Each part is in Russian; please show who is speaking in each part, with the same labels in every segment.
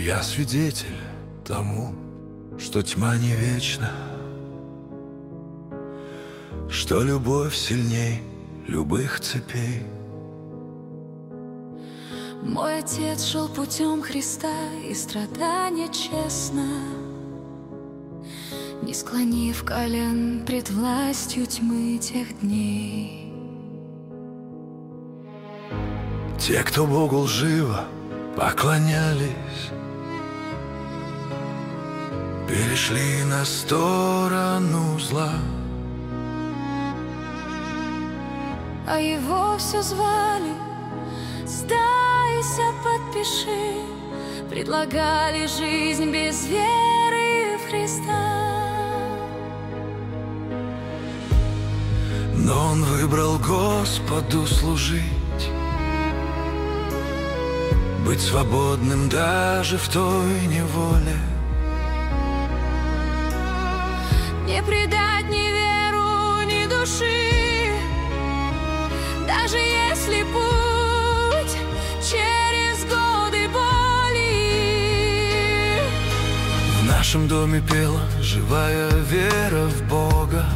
Speaker 1: Я свидетель тому, что тьма не вечна, что любовь сильней любых цепей.
Speaker 2: Мой отец шел путем Христа и страдания честно, не склонив колен пред властью тьмы тех дней.
Speaker 1: Те, кто Богу лживо поклонялись, перешли на сторону зла,
Speaker 2: а его все звали: сдайся, подпиши. Предлагали жизнь без веры в Христа.
Speaker 1: но он выбрал Господу служить, быть свободным даже в той неволе.
Speaker 2: Не предать ни веру, ни души, даже если путь через годы боли.
Speaker 1: В нашем доме пела живая вера в Бога.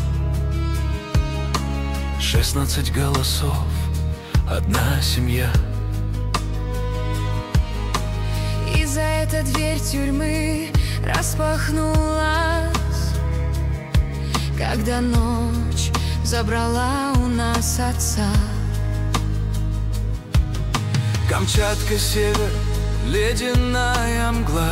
Speaker 1: 16 голосов, одна семья.
Speaker 2: И за это дверь тюрьмы распахнулась, когда ночь забрала у нас отца.
Speaker 1: Камчатка, север, ледяная мгла.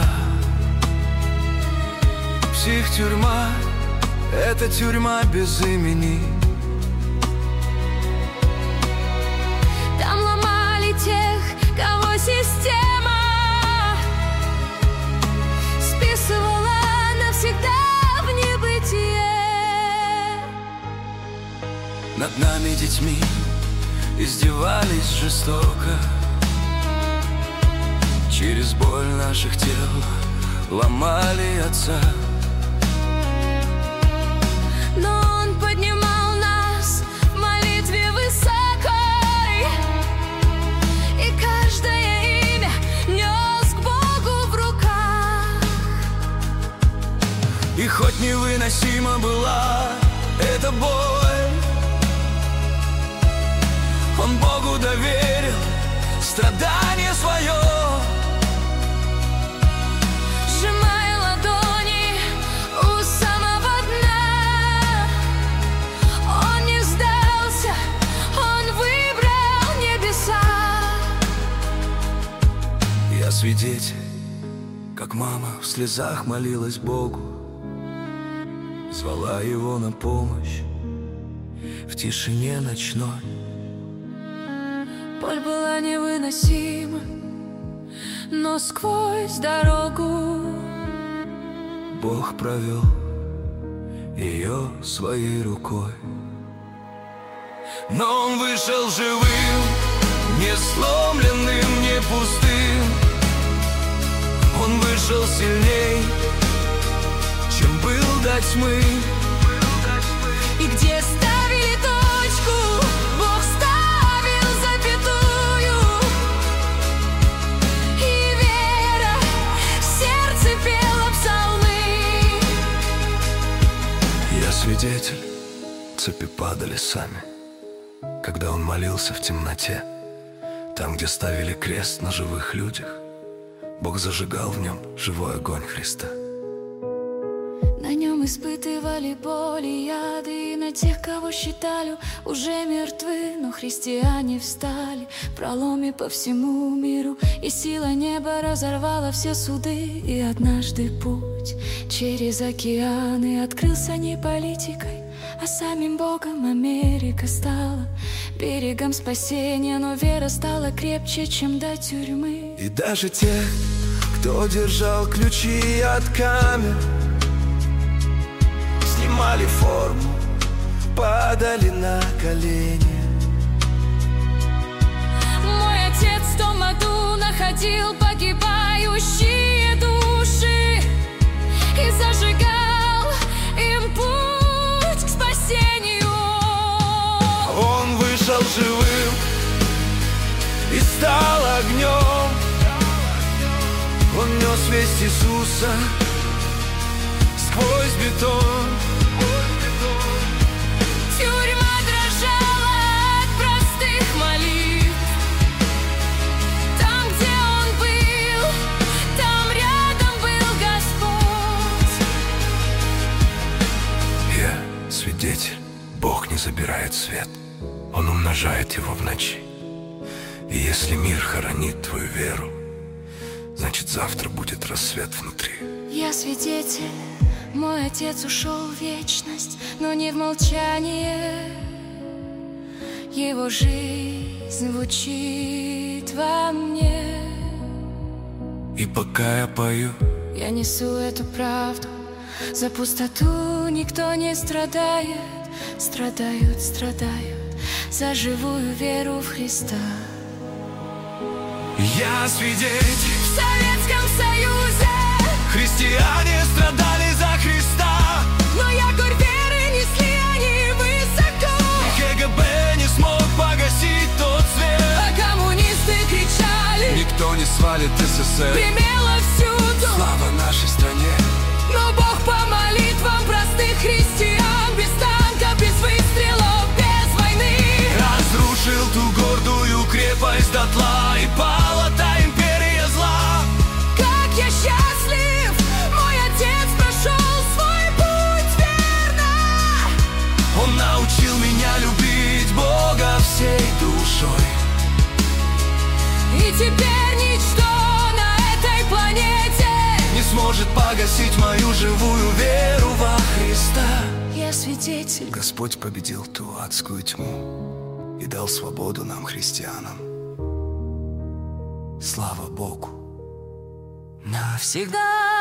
Speaker 1: Псих-тюрьма — это тюрьма без имени.
Speaker 2: Там ломали тех, кого система списывала навсегда в небытие.
Speaker 1: Над нами, детьми, издевались жестоко. Через боль наших тел ломали отца.
Speaker 2: Но он поднимал нас в молитве высокой, и каждое имя нес к Богу в руках.
Speaker 1: И хоть невыносима была эта боль, он Богу доверил страдание свое.
Speaker 2: Сжимая ладони у самого дна, он не сдался, он выбрал небеса.
Speaker 1: Я свидетель, как мама в слезах молилась Богу, звала его на помощь в тишине ночной.
Speaker 2: Боль была невыносима, но сквозь дорогу
Speaker 1: Бог провел ее своей рукой. Но он вышел живым, не сломленным, не пустым. Он вышел сильней, чем был до тьмы.
Speaker 2: и где ставили точку, Бог ставил запятую. И вера в сердце пела псалмы.
Speaker 1: Я свидетель, цепи падали сами, когда он молился в темноте. Там, где ставили крест на живых людях, Бог зажигал в нем живой огонь Христа.
Speaker 2: На нем испытывали боли, яды, и на тех, кого считали уже мертвы. Но христиане встали в проломе по всему миру, и сила неба разорвала все суды. И однажды путь через океаны открылся не политикой, а самим Богом. Америка стала берегом спасения, но вера стала крепче, чем до тюрьмы.
Speaker 1: И даже те, кто держал ключи от камер, снимали форму, падали на колени.
Speaker 2: Мой отец в том аду находил погибающие души и зажигал им путь к спасению.
Speaker 1: Он вышел живым и стал огнем. Он нес весть Иисуса сквозь бетон.
Speaker 2: Тюрьма дрожала от простых молитв. Там, где он был, там рядом был Господь.
Speaker 1: Я свидетель, Бог не забирает свет, Он умножает его в ночи. И если мир хоронит твою веру, значит завтра будет рассвет внутри.
Speaker 2: Я свидетель, мой отец ушел в вечность, но не в молчание. Его жизнь звучит во мне.
Speaker 1: И пока я пою,
Speaker 2: Я несу эту правду. За пустоту никто не страдает. Страдают за живую веру в Христа.
Speaker 1: я свидетель,
Speaker 2: В Советском Союзе
Speaker 1: христиане страдали за Христа,
Speaker 2: но якорь веры несли они высоко.
Speaker 1: и КГБ не смог погасить тот свет.
Speaker 2: А коммунисты кричали,
Speaker 1: Никто не свалит СССР,
Speaker 2: гремело всюду.
Speaker 1: слава нашей стране.
Speaker 2: Но Бог по молитвам простых христиан, без танков, без выстрелов, без войны,
Speaker 1: Разрушил ту гордую крепость дотла, и пала та империя зла.
Speaker 2: как я счастлив, мой отец прошел свой путь верно.
Speaker 1: Он научил меня любить Бога всей душой.
Speaker 2: И теперь ничто на этой планете
Speaker 1: Не сможет погасить мою живую веру во Христа.
Speaker 2: Я свидетель.
Speaker 1: Господь победил ту адскую тьму и дал свободу нам, христианам. Слава Богу!
Speaker 2: Навсегда